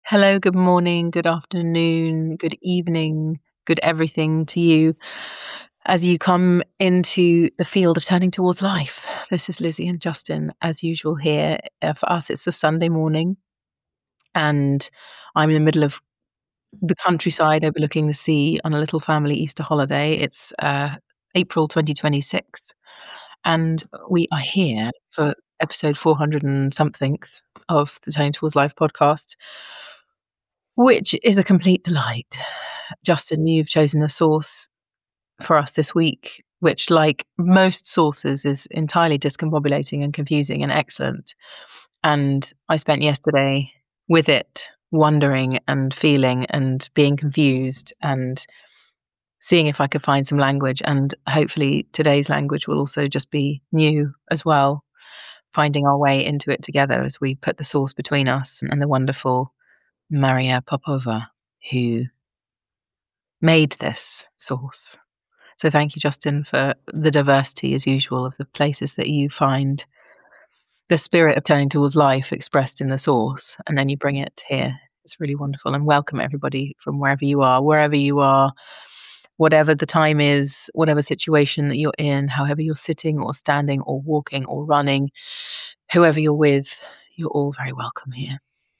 Hello, good morning, good afternoon, good evening, good everything to you as you come into the field of turning towards life. This is Lizzie and Justin, as usual, here. For us, it's a Sunday morning, and I'm in the middle of the countryside overlooking the sea on a little family Easter holiday. It's April 2026, and we are here for episode 400 and something of the Turning Towards Life podcast, which is a complete delight. Justin, you've chosen a source for us this week, which, like most sources, is entirely discombobulating and confusing and excellent. And I spent yesterday with it, wondering and feeling and being confused and seeing if I could find some language. And hopefully today's language will also just be new as well, finding our way into it together as we put the source between us and the wonderful Maria Popova, who made this source. So thank you, Justin, for the diversity, as usual, of the places that you find the spirit of turning towards life expressed in the source, and then you bring it here. It's really wonderful. And welcome everybody from wherever you are, whatever the time is, whatever situation that you're in, however you're sitting or standing or walking or running, whoever you're with, you're all very welcome here.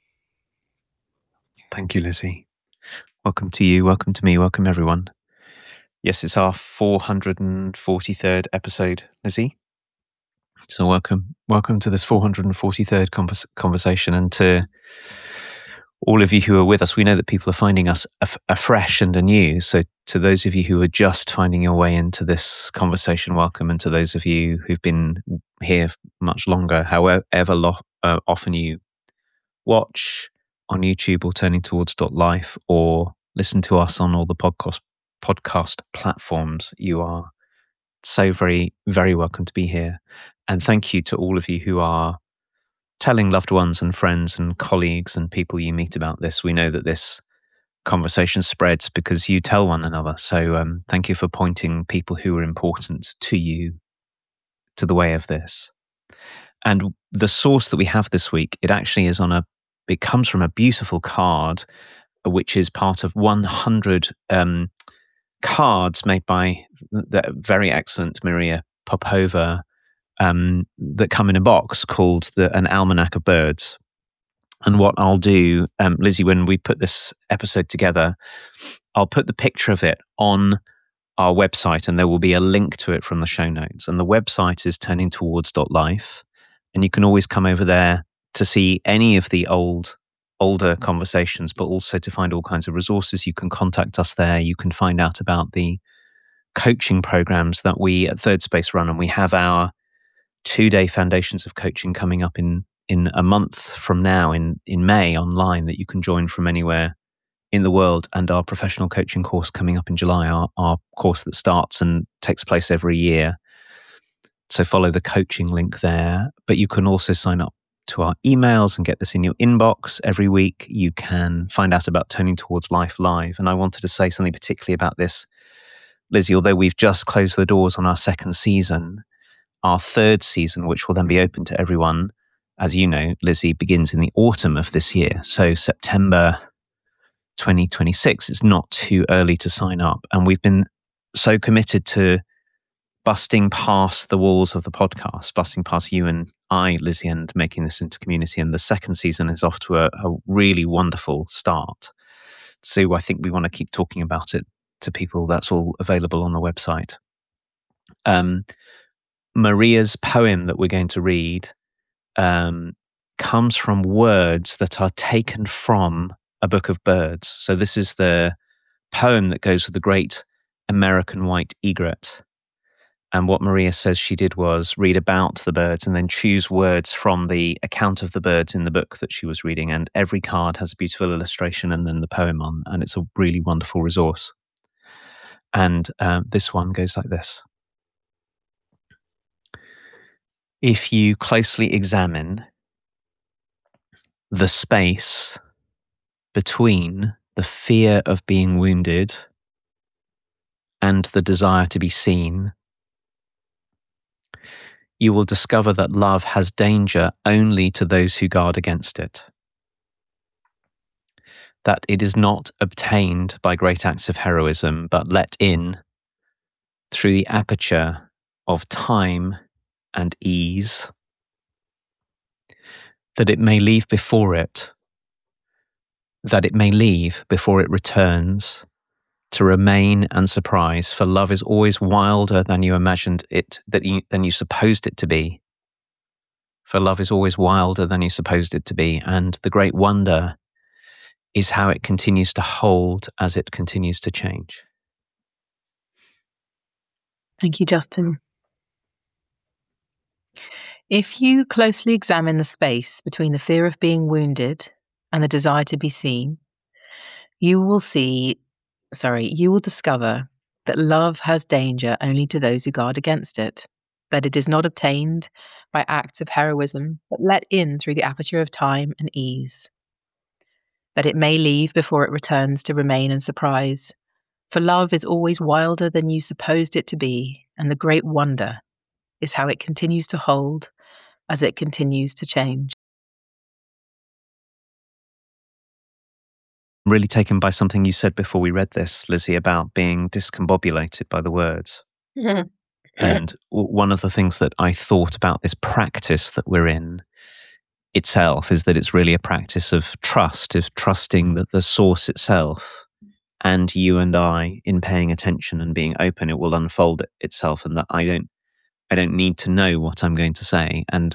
Thank you, Lizzie. Welcome to you, welcome to me, welcome everyone. Yes, it's our 443rd episode, Lizzie. So welcome to this 443rd conversation, and to all of you who are with us. We know that people are finding us afresh and anew. So to those of you who are just finding your way into this conversation, welcome. And to those of you who've been here much longer, however often you watch on YouTube or Turning Towards Life, or listen to us on all the podcast platforms, you are so very, very welcome to be here. And thank you to all of you who are telling loved ones and friends and colleagues and people you meet about this. We know that this conversation spreads because you tell one another. So thank you for pointing people who are important to you to the way of this. And the source that we have this week, it actually is it comes from a beautiful card, which is part of 100 cards made by the very excellent Maria Popova, that come in a box called an Almanac of Birds. And what I'll do, Lizzie, when we put this episode together, I'll put the picture of it on our website, and there will be a link to it from the show notes. And the website is turningtowards.life. And you can always come over there to see any of the older conversations, but also to find all kinds of resources. You can contact us there. You can find out about the coaching programs that we at Third Space run. And we have our 2-day foundations of coaching coming up in a month from now, in May, online, that you can join from anywhere in the world, and our professional coaching course coming up in July, our course that starts and takes place every year. So follow the coaching link there. But you can also sign up to our emails and get this in your inbox every week. You can find out about Turning Towards Life Live. And I wanted to say something particularly about this, Lizzie. Although we've just closed the doors on our second season, our third season, which will then be open to everyone, as you know, Lizzie, begins in the autumn of this year. So September 2026, it's not too early to sign up. And we've been so committed to busting past the walls of the podcast, busting past you and I, Lizzie, and making this into community. And the second season is off to a really wonderful start. So I think we want to keep talking about it to people. That's all available on the website. Maria's poem that we're going to read comes from words that are taken from a book of birds. So this is the poem that goes with the great American white egret. And what Maria says she did was read about the birds and then choose words from the account of the birds in the book that she was reading. And every card has a beautiful illustration and then the poem on. And it's a really wonderful resource. And this one goes like this. If you closely examine the space between the fear of being wounded and the desire to be seen, you will discover that love has danger only to those who guard against it. that it is not obtained by great acts of heroism, but let in through the aperture of time and ease, that it may leave before it returns, to remain and surprise, for love is always wilder than you imagined it, than you supposed it to be. For love is always wilder than you supposed it to be, and the great wonder is how it continues to hold as it continues to change. Thank you, Justin. If you closely examine the space between the fear of being wounded and the desire to be seen, you will discover that love has danger only to those who guard against it, that it is not obtained by acts of heroism, but let in through the aperture of time and ease, that it may leave before it returns to remain and surprise, for love is always wilder than you supposed it to be, and the great wonder is how it continues to hold as it continues to change. I'm really taken by something you said before we read this, Lizzie, about being discombobulated by the words. And one of the things that I thought about this practice that we're in itself is that it's really a practice of trust, of trusting that the source itself and you and I, in paying attention and being open, it will unfold itself, and that I don't need to know what I'm going to say. And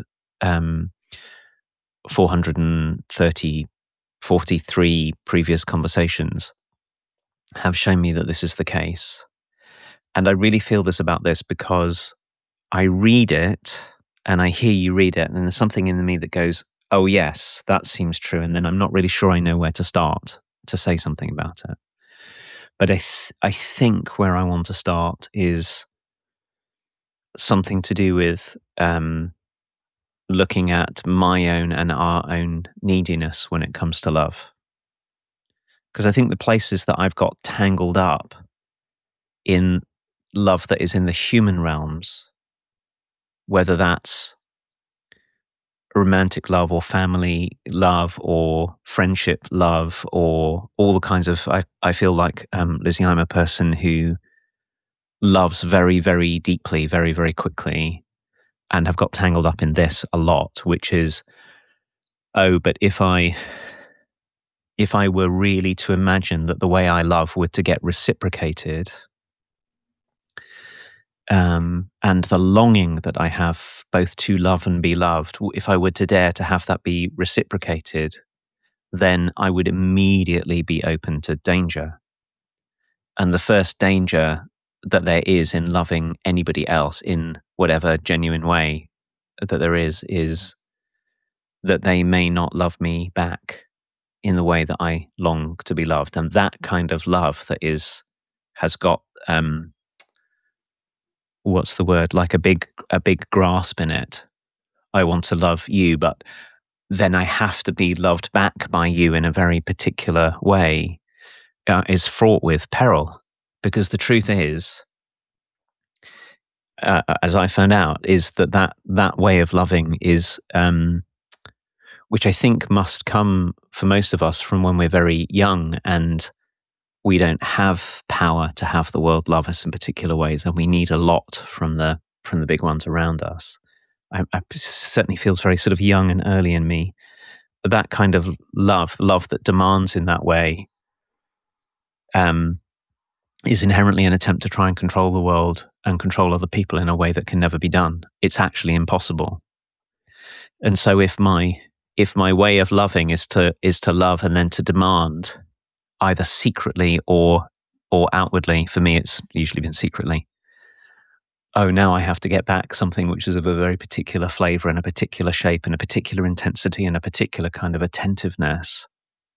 43 previous conversations have shown me that this is the case. And I really feel this about this because I read it and I hear you read it, and there's something in me that goes, oh yes, that seems true. And then I'm not really sure I know where to start to say something about it. But I think where I want to start is something to do with looking at my own and our own neediness when it comes to love. Because I think the places that I've got tangled up in love that is in the human realms, whether that's romantic love or family love or friendship love or all the kinds of, I feel like, Lizzie, I'm a person who loves very, very deeply, very, very quickly, and have got tangled up in this a lot, which is, but if I were really to imagine that the way I love were to get reciprocated, and the longing that I have both to love and be loved, if I were to dare to have that be reciprocated, then I would immediately be open to danger. And the first danger that there is in loving anybody else in whatever genuine way that there is that they may not love me back in the way that I long to be loved. And that kind of love that has got what's the word, like a big grasp in it. I want to love you, but then I have to be loved back by you in a very particular way, is fraught with peril. Because the truth is, as I found out, is that way of loving is, which I think must come for most of us from when we're very young and we don't have power to have the world love us in particular ways, and we need a lot from the big ones around us. I certainly feels very sort of young and early in me. But that kind of love that demands in that way, is inherently an attempt to try and control the world and control other people in a way that can never be done. It's actually impossible. And so if my way of loving is to love and then to demand, either secretly or outwardly, for me it's usually been secretly, now I have to get back something which is of a very particular flavor and a particular shape and a particular intensity and a particular kind of attentiveness,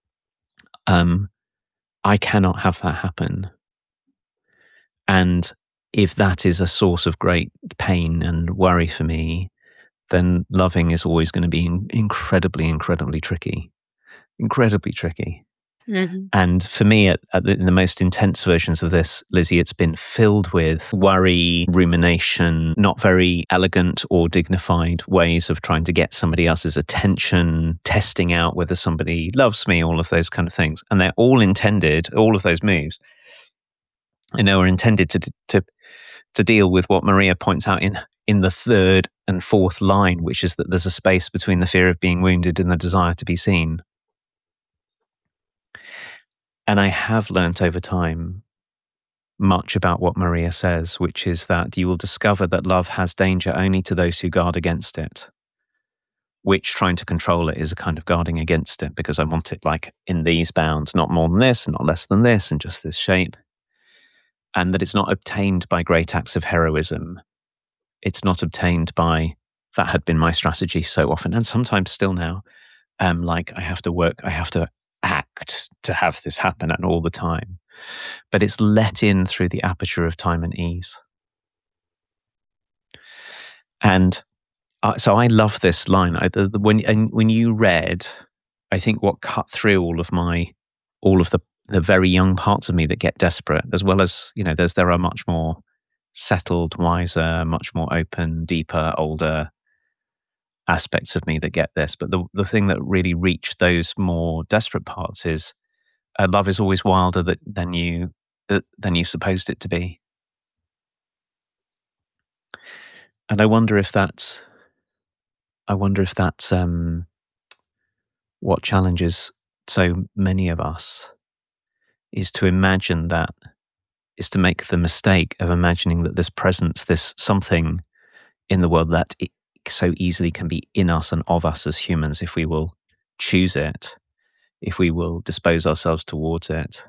I cannot have that happen. And if that is a source of great pain and worry for me, then loving is always going to be incredibly, incredibly tricky. Incredibly tricky. Mm-hmm. And for me, in the most intense versions of this, Lizzie, it's been filled with worry, rumination, not very elegant or dignified ways of trying to get somebody else's attention, testing out whether somebody loves me, all of those kind of things. And they're all intended, all of those moves, are intended to deal with what Maria points out in the third and fourth line, which is that there's a space between the fear of being wounded and the desire to be seen. And I have learnt over time much about what Maria says, which is that you will discover that love has danger only to those who guard against it, which trying to control it is a kind of guarding against it, because I want it like in these bounds, not more than this and not less than this and just this shape. And that it's not obtained by great acts of heroism. It's not obtained by, that had been my strategy so often, and sometimes still now, like I have to act to have this happen and all the time. But it's let in through the aperture of time and ease. And so I love this line. When you read, I think what cut through all of the very young parts of me that get desperate, as well as, there are much more settled, wiser, much more open, deeper, older aspects of me that get this. But the thing that really reached those more desperate parts is love is always wilder than you supposed it to be. And I wonder if that's what challenges so many of us, is to make the mistake of imagining that this presence, this something in the world that it so easily can be in us and of us as humans, if we will choose it, if we will dispose ourselves towards it,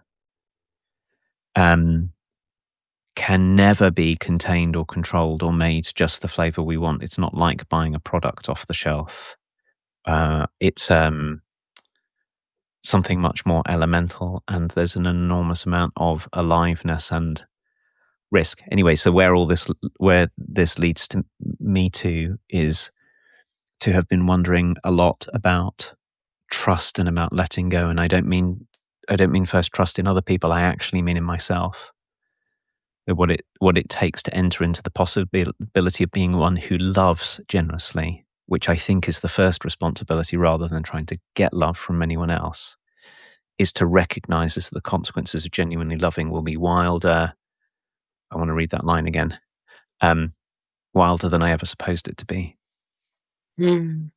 can never be contained or controlled or made just the flavor we want. It's not like buying a product off the shelf. It's something much more elemental, and there's an enormous amount of aliveness and risk. Anyway, so where this leads to me to is to have been wondering a lot about trust and about letting go. And I don't mean first trust in other people. I actually mean in myself. What it takes to enter into the possibility of being one who loves generously, which I think is the first responsibility, rather than trying to get love from anyone else, is to recognize that the consequences of genuinely loving will be wilder. I want to read that line again. Wilder than I ever supposed it to be. Mm.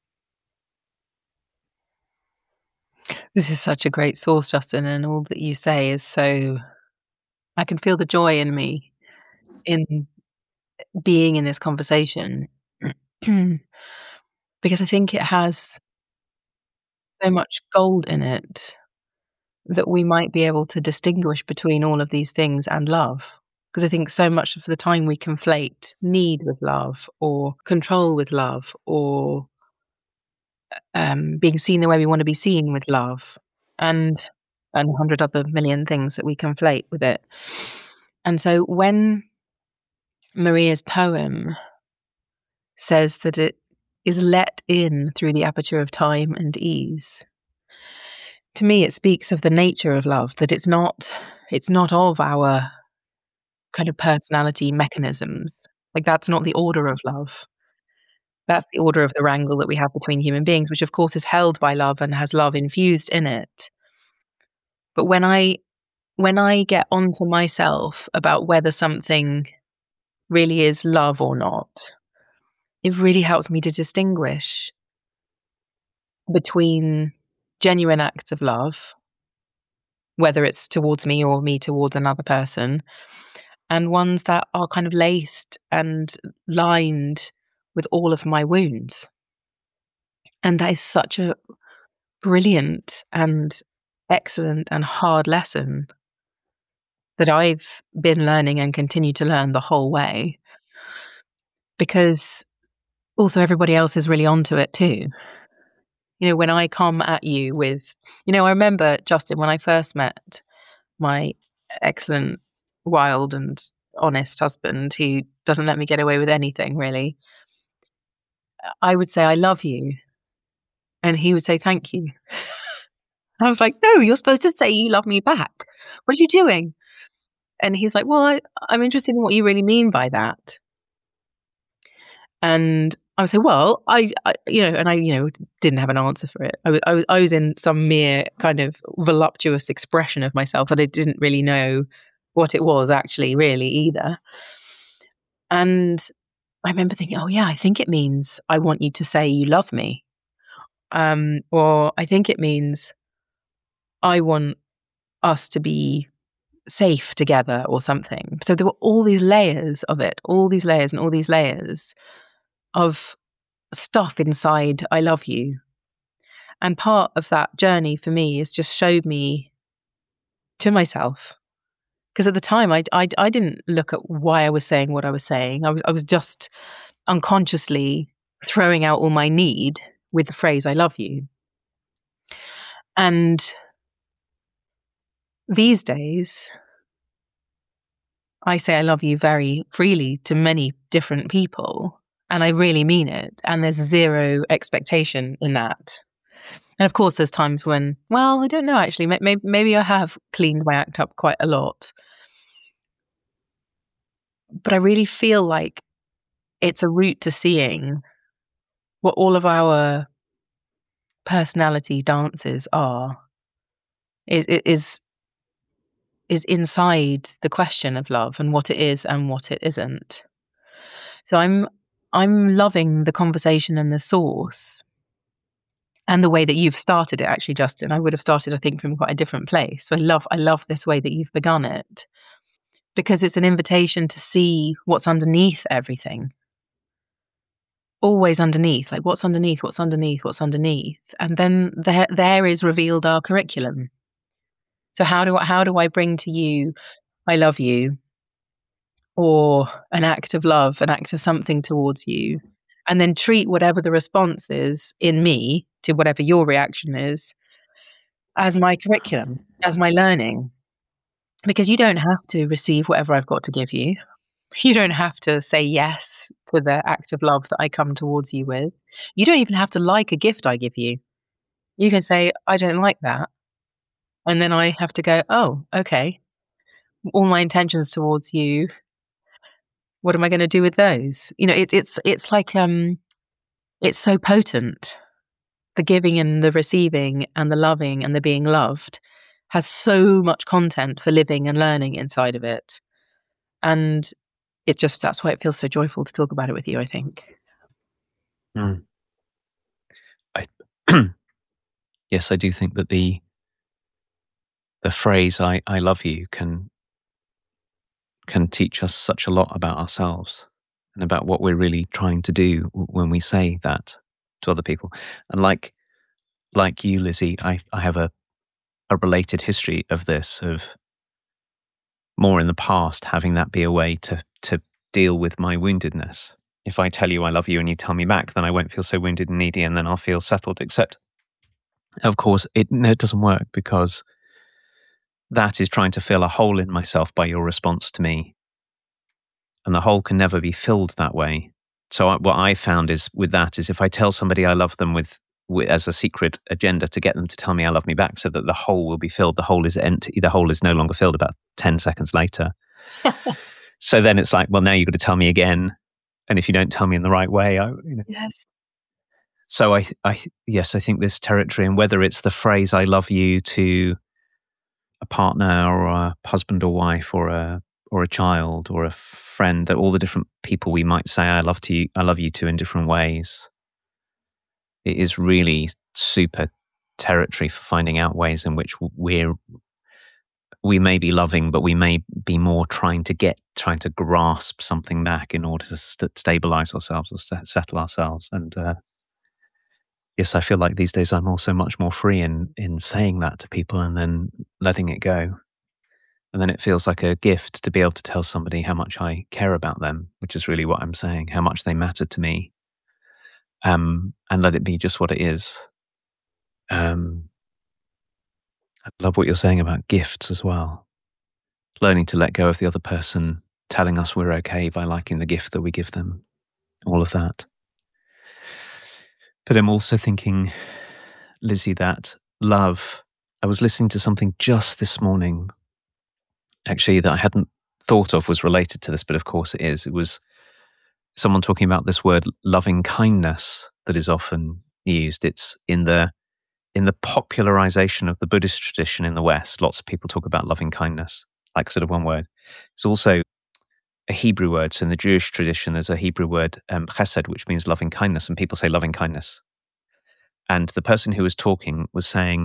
This is such a great source, Justin, and all that you say is so... I can feel the joy in me in being in this conversation because I think it has so much gold in it that we might be able to distinguish between all of these things and love. Because I think so much of the time we conflate need with love, or control with love, or being seen the way we want to be seen with love, and 100 other million things that we conflate with it. And so when Maria's poem says that it is let in through the aperture of time and ease, to me it speaks of the nature of love, that it's not of our kind of personality mechanisms. Like, that's not the order of love. That's the order of the wrangle that we have between human beings, which of course is held by love and has love infused in it. But when I get onto myself about whether something really is love or not, it really helps me to distinguish between genuine acts of love, whether it's towards me or me towards another person, and ones that are kind of laced and lined with all of my wounds. And that is such a brilliant and excellent and hard lesson that I've been learning and continue to learn the whole way, because also everybody else is really onto it too. When I come at you with, I remember, Justin, when I first met my excellent, wild and honest husband who doesn't let me get away with anything, really, I would say, I love you. And he would say, thank you. I was like, no, you're supposed to say you love me back. What are you doing? And he's like, well, I'm interested in what you really mean by that. And I would say, well, I didn't have an answer for it. I was in some mere kind of voluptuous expression of myself that I didn't really know what it was actually, really, either. And I remember thinking, oh yeah, I think it means I want you to say you love me. Or I think it means I want us to be safe together or something. So there were all these layers of it, all these layers and all these layers of stuff inside I love you. And part of that journey for me is just showed me to myself. Because at the time, I didn't look at why I was saying what I was saying. I was just unconsciously throwing out all my need with the phrase "I love you." And these days, I say I love you very freely to many different people, and I really mean it. And there's zero expectation in that. And of course, there's times when, well, I don't know, actually, maybe I have cleaned my act up quite a lot. But I really feel like it's a route to seeing what all of our personality dances are. It is inside the question of love and what it is and what it isn't. So I'm loving the conversation and the source and the way that you've started it, actually, Justin. I would have started, I think, from quite a different place. I love this way that you've begun it, because it's an invitation to see what's underneath everything. Always underneath, like what's underneath, what's underneath, what's underneath. And then there is revealed our curriculum. So how do I bring to you, I love you, or an act of love, an act of something towards you, and then treat whatever the response is in me to whatever your reaction is as my curriculum, as my learning. Because you don't have to receive whatever I've got to give you. You don't have to say yes to the act of love that I come towards you with. You don't even have to like a gift I give you. You can say, I don't like that. And then I have to go, oh, okay. All my intentions towards you, what am I going to do with those? You know, it's like, it's so potent. The giving and the receiving and the loving and the being loved has so much content for living and learning inside of it. And that's why it feels so joyful to talk about it with you, I think. Yes, I do think that the phrase I love you can teach us such a lot about ourselves and about what we're really trying to do when we say that to other people. And like you, Lizzie, I have a related history of this, of more in the past having that be a way to deal with my woundedness. If I tell you I love you and you tell me back, then I won't feel so wounded and needy, and then I'll feel settled. Except, of course, it doesn't work, because that is trying to fill a hole in myself by your response to me. And the hole can never be filled that way. So what I found is with that is if I tell somebody I love them with as a secret agenda to get them to tell me I love me back so that the hole will be filled, the hole is empty, the hole is no longer filled about 10 seconds later. So then it's like, well, now you've got to tell me again. And if you don't tell me in the right way, Yes. So I think this territory, and whether it's the phrase "I love you" to a partner or a husband or wife or a child or a friend, that all the different people we might say I love you to in different ways, it is really super territory for finding out ways in which we may be loving, but we may be more trying to grasp something back in order to stabilize ourselves or settle ourselves. And yes, I feel like these days I'm also much more free in saying that to people and then letting it go. And then it feels like a gift to be able to tell somebody how much I care about them, which is really what I'm saying, how much they matter to me, and let it be just what it is. I love what you're saying about gifts as well. Learning to let go of the other person telling us we're okay by liking the gift that we give them. All of that. But I'm also thinking, Lizzie, that love I was listening to something just this morning, actually, that I hadn't thought of was related to this, but of course it is. It was someone talking about this word loving kindness that is often used. It's in the popularization of the Buddhist tradition in the West. Lots of people talk about loving kindness, like sort of one word. It's also a Hebrew word. So in the Jewish tradition, there's a Hebrew word, chesed, which means loving kindness, and people say loving kindness. And the person who was talking was saying,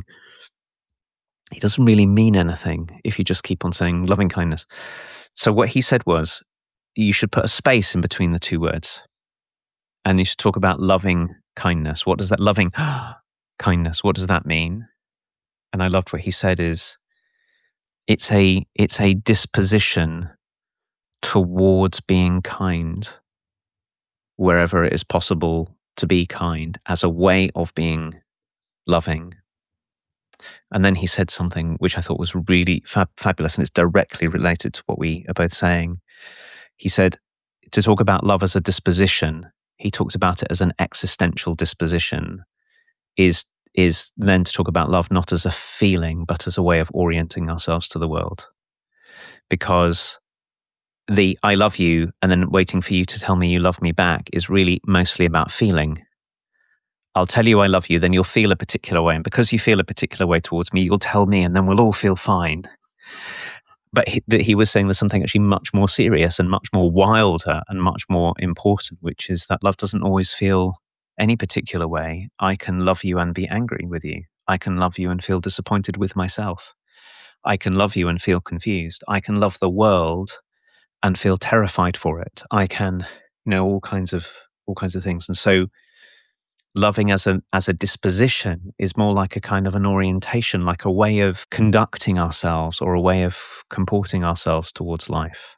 it doesn't really mean anything if you just keep on saying loving kindness. So what he said was, you should put a space in between the two words. And you should talk about loving kindness. What does that loving kindness, what does that mean? And I loved what he said is, it's a disposition towards being kind wherever it is possible to be kind as a way of being loving. And then he said something which I thought was really fabulous, and it's directly related to what we are both saying. He said, to talk about love as a disposition, he talks about it as an existential disposition, is then to talk about love not as a feeling, but as a way of orienting ourselves to the world. Because the I love you and then waiting for you to tell me you love me back is really mostly about feeling. I'll tell you I love you, then you'll feel a particular way. And because you feel a particular way towards me, you'll tell me, and then we'll all feel fine. But he was saying there's something actually much more serious and much more wilder and much more important, which is that love doesn't always feel any particular way. I can love you and be angry with you. I can love you and feel disappointed with myself. I can love you and feel confused. I can love the world and feel terrified for it. I can, all kinds of things. And so loving as a disposition is more like a kind of an orientation, like a way of conducting ourselves or a way of comporting ourselves towards life.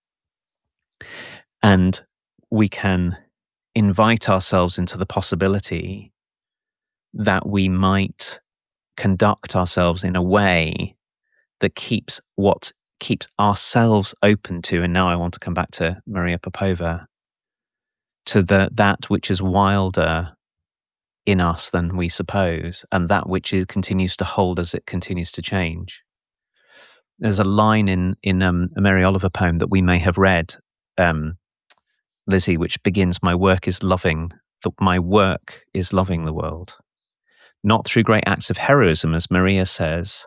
And we can invite ourselves into the possibility that we might conduct ourselves in a way that keeps ourselves open to, and now I want to come back to Maria Popova, to that which is wilder in us than we suppose, and that which continues to hold as it continues to change. There's a line in a Mary Oliver poem that we may have read, Lizzie, which begins, my work is loving the world. Not through great acts of heroism, as Maria says.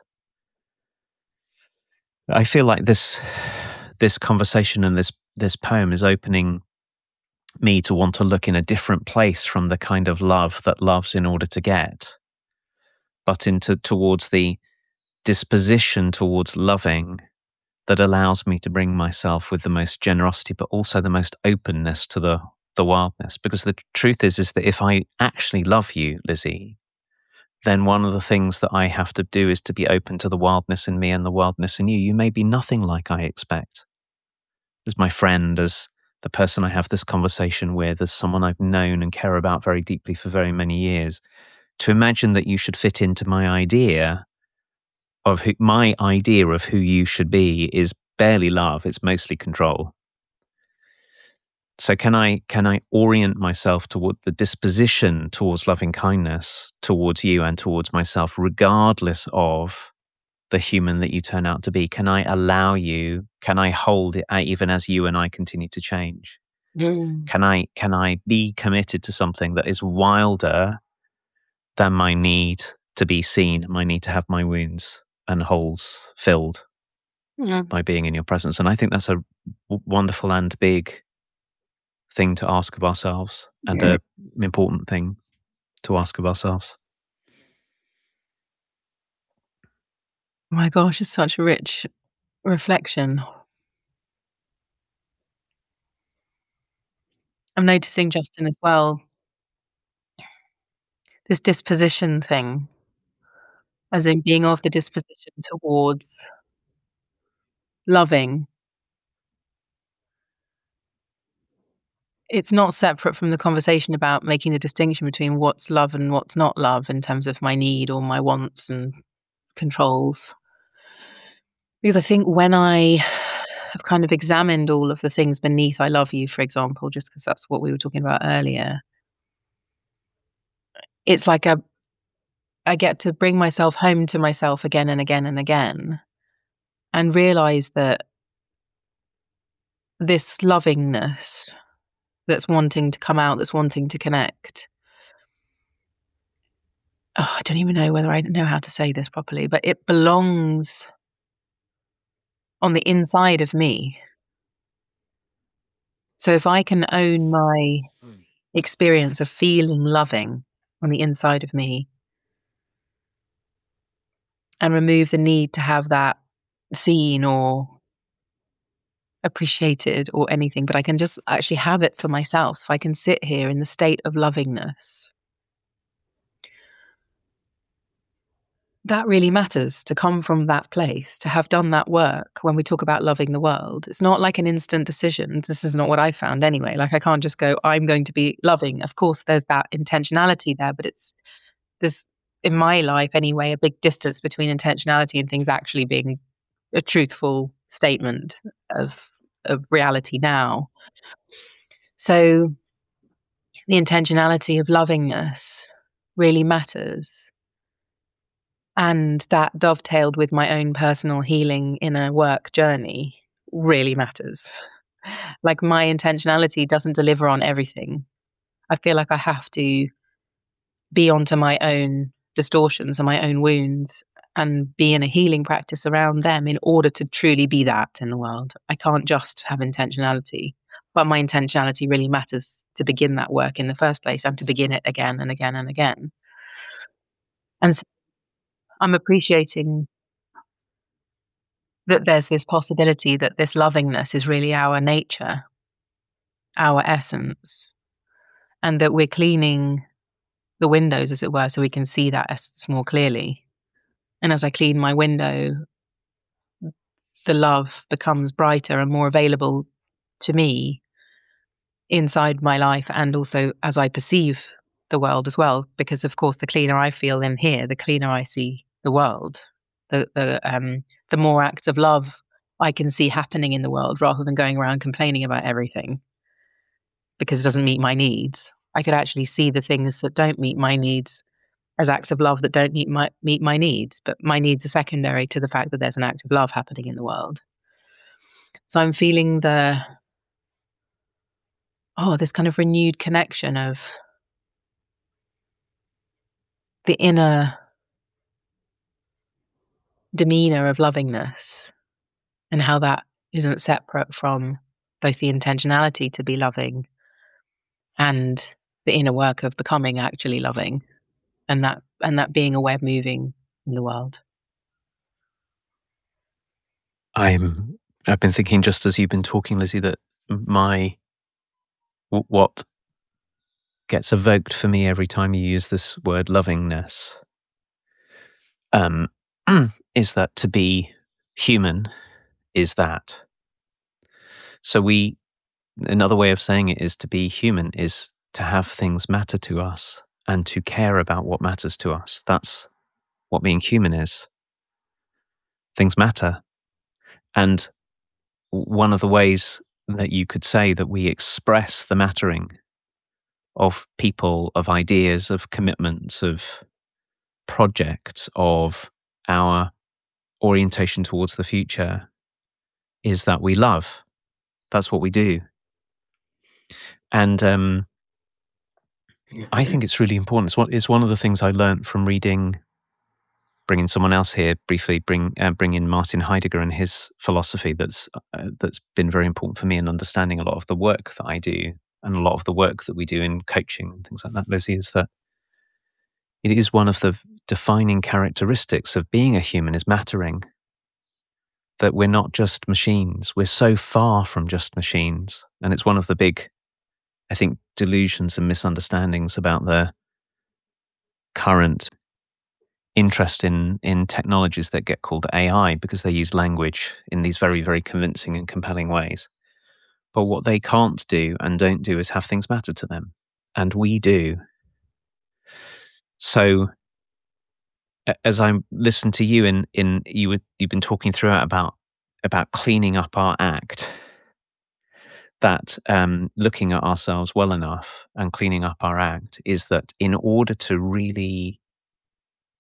I feel like this conversation and this poem is opening me to want to look in a different place from the kind of love that loves in order to get, but towards the disposition towards loving that allows me to bring myself with the most generosity, but also the most openness to the wildness. Because the truth is that if I actually love you, Lizzie, then one of the things that I have to do is to be open to the wildness in me and the wildness in you. You may be nothing like I expect. As my friend, as the person I have this conversation with, as someone I've known and care about very deeply for very many years, to imagine that you should fit into my idea of who you should be is barely love, it's mostly control. So can I orient myself toward the disposition towards loving kindness, towards you and towards myself, regardless of the human that you turn out to be? Can I allow you? Can I hold it even as you and I continue to change? Mm. Can I be committed to something that is wilder than my need to be seen, my need to have my wounds and holes filled by being in your presence? And I think that's a wonderful and big thing to ask of ourselves, and an important thing to ask of ourselves. My gosh, it's such a rich reflection. I'm noticing, Justin, as well, this disposition thing, as in being of the disposition towards loving. It's not separate from the conversation about making the distinction between what's love and what's not love in terms of my need or my wants and controls. Because I think when I have kind of examined all of the things beneath I love you, for example, just because that's what we were talking about earlier, it's like I get to bring myself home to myself again and again and again, and realize that this lovingness that's wanting to come out, that's wanting to connect. I don't even know whether I know how to say this properly, but it belongs on the inside of me. So if I can own my experience of feeling loving on the inside of me and remove the need to have that seen or appreciated or anything, but I can just actually have it for myself. I can sit here in the state of lovingness. That really matters, to come from that place, to have done that work. When we talk about loving the world, it's not like an instant decision. This is not what I found anyway. Like, I can't just go, I'm going to be loving. Of course, there's that intentionality there, but there's, in my life anyway, a big distance between intentionality and things actually being a truthful statement of reality now. So the intentionality of lovingness really matters. And that dovetailed with my own personal healing inner work journey really matters. Like, my intentionality doesn't deliver on everything. I feel like I have to be onto my own distortions and my own wounds and be in a healing practice around them in order to truly be that in the world. I can't just have intentionality, but my intentionality really matters to begin that work in the first place and to begin it again and again and again. And so I'm appreciating that there's this possibility that this lovingness is really our nature, our essence, and that we're cleaning the windows, as it were, so we can see that essence more clearly. And as I clean my window, the love becomes brighter and more available to me inside my life, and also as I perceive the world as well, because of course the cleaner I feel in here, the cleaner I see the world. The more acts of love I can see happening in the world, rather than going around complaining about everything because it doesn't meet my needs. I could actually see the things that don't meet my needs as acts of love that don't meet my needs, but my needs are secondary to the fact that there's an act of love happening in the world. So I'm feeling this kind of renewed connection of the inner demeanor of lovingness, and how that isn't separate from both the intentionality to be loving and the inner work of becoming actually loving, and that being a way of moving in the world. I've been thinking, just as you've been talking, Lizzie, that what gets evoked for me every time you use this word lovingness is that to be human is that. So another way of saying it is, to be human is to have things matter to us and to care about what matters to us. That's what being human is. Things matter. And one of the ways that you could say that we express the mattering of people, of ideas, of commitments, of projects, of our orientation towards the future is that we love. That's what we do. And I think it's really important. It's one of the things I learned from reading, bringing someone else here briefly, bring in Martin Heidegger and his philosophy that's been very important for me in understanding a lot of the work that I do and a lot of the work that we do in coaching and things like that, Lizzie, is that it is one of the defining characteristics of being a human is mattering. That we're not just machines. We're so far from just machines. And it's one of the big, I think, delusions and misunderstandings about the current interest in technologies that get called AI, because they use language in these very, very convincing and compelling ways. But what they can't do and don't do is have things matter to them. And we do. So as I listen to you you've been talking throughout about cleaning up our act, that looking at ourselves well enough and cleaning up our act is that in order to really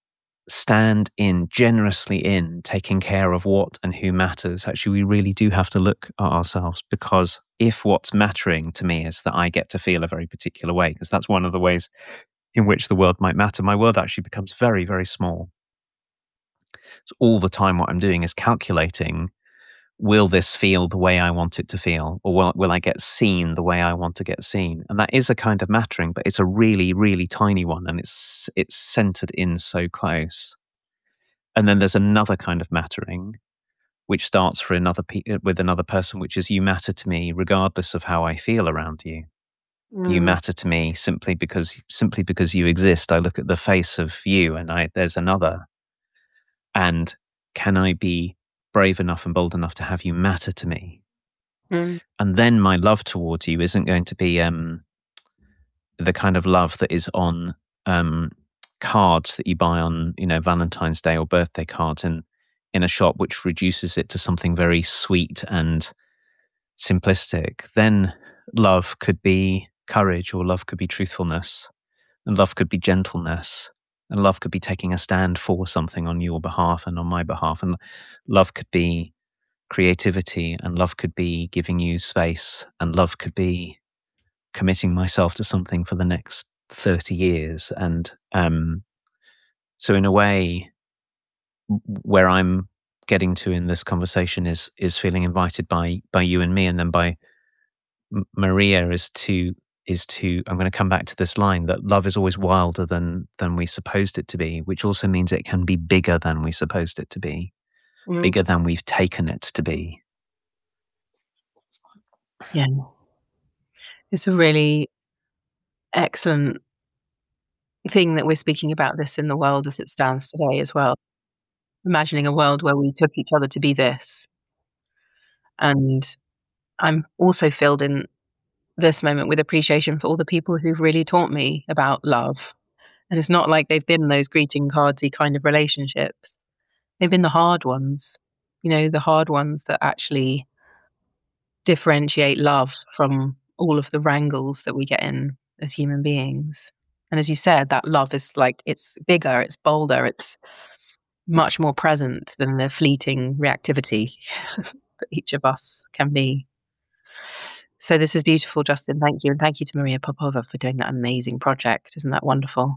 stand in, generously in, taking care of what and who matters, actually, we really do have to look at ourselves, because if what's mattering to me is that I get to feel a very particular way, because that's one of the ways in which the world might matter, my world actually becomes very, very small. So all the time what I'm doing is calculating, will this feel the way I want it to feel? Or will I get seen the way I want to get seen? And that is a kind of mattering, but it's a really, really tiny one, and it's centered in so close. And then there's another kind of mattering, which starts for with another person, which is, you matter to me regardless of how I feel around you. You matter to me simply because you exist. I look at the face of you, and there's another. And can I be brave enough and bold enough to have you matter to me? And then my love towards you isn't going to be the kind of love that is on cards that you buy on, Valentine's Day or birthday cards in a shop, which reduces it to something very sweet and simplistic. Then love could be courage, or love could be truthfulness, and love could be gentleness, and love could be taking a stand for something on your behalf and on my behalf, and love could be creativity, and love could be giving you space, and love could be committing myself to something for the next 30 years. And so in a way, where I'm getting to in this conversation is feeling invited by you and me, and then by Maria is to I'm going to come back to this line, that love is always wilder than we supposed it to be, which also means it can be bigger than we supposed it to be, bigger than we've taken it to be. Yeah. It's a really excellent thing that we're speaking about this in the world as it stands today as well. Imagining a world where we took each other to be this. And I'm also filled in this moment with appreciation for all the people who've really taught me about love. And it's not like they've been those greeting cardsy kind of relationships. They've been the hard ones, the hard ones that actually differentiate love from all of the wrangles that we get in as human beings. And as you said, that love is it's bigger, it's bolder, it's much more present than the fleeting reactivity that each of us can be. So this is beautiful, Justin. Thank you. And thank you to Maria Popova for doing that amazing project. Isn't that wonderful?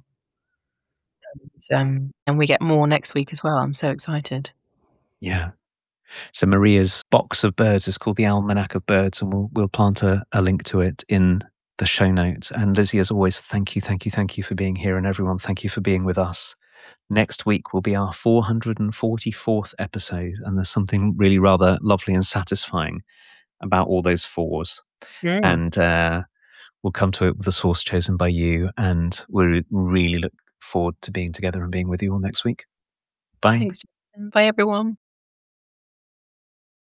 And we get more next week as well. I'm so excited. Yeah. So Maria's box of birds is called the Almanac of Birds, and we'll plant a link to it in the show notes. And Lizzie, as always, thank you for being here, and everyone, thank you for being with us. Next week will be our 444th episode, and there's something really rather lovely and satisfying about all those fours. And we'll come to it with the source chosen by you, and we really look forward to being together and being with you all next week. Bye. Thanks, Justin. Bye, everyone.